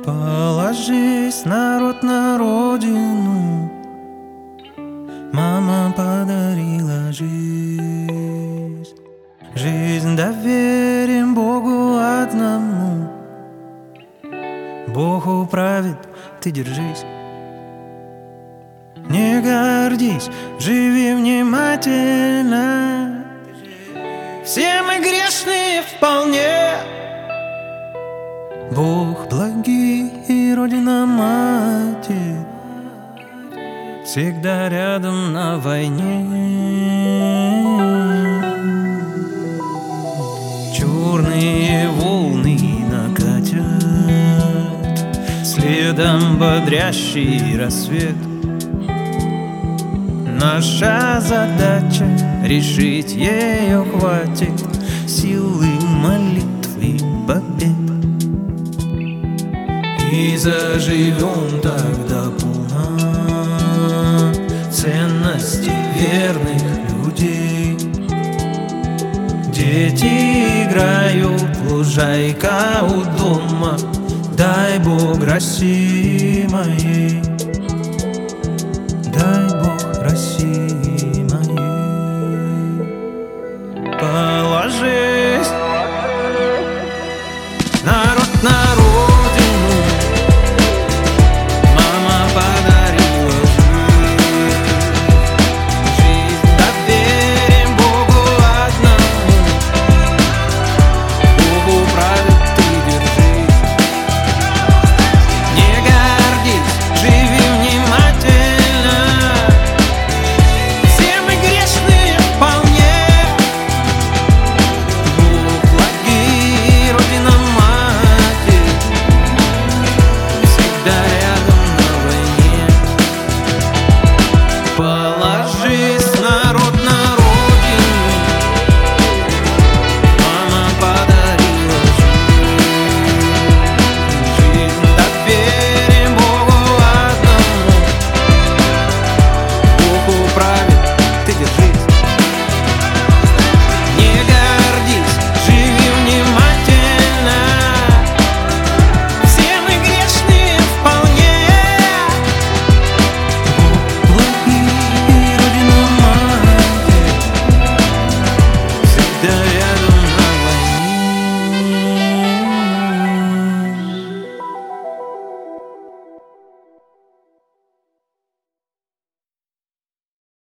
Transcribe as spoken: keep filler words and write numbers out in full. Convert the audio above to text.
Положись, народ, на родину. Мама подарила жизнь. Жизнь доверим Богу одному. Бог управит, ты держись. Не гордись, живи внимательно. Все мы грешные вполне. Бог благий и Родина Матерь всегда рядом на войне. Черные волны накатят, следом бодрящий рассвет. Наша задача — решить ее хватит силы молитвы побед. И заживем тогда полна ценности верных людей. Дети играют, лужайка у дома. Дай Бог России моей, дай Бог России.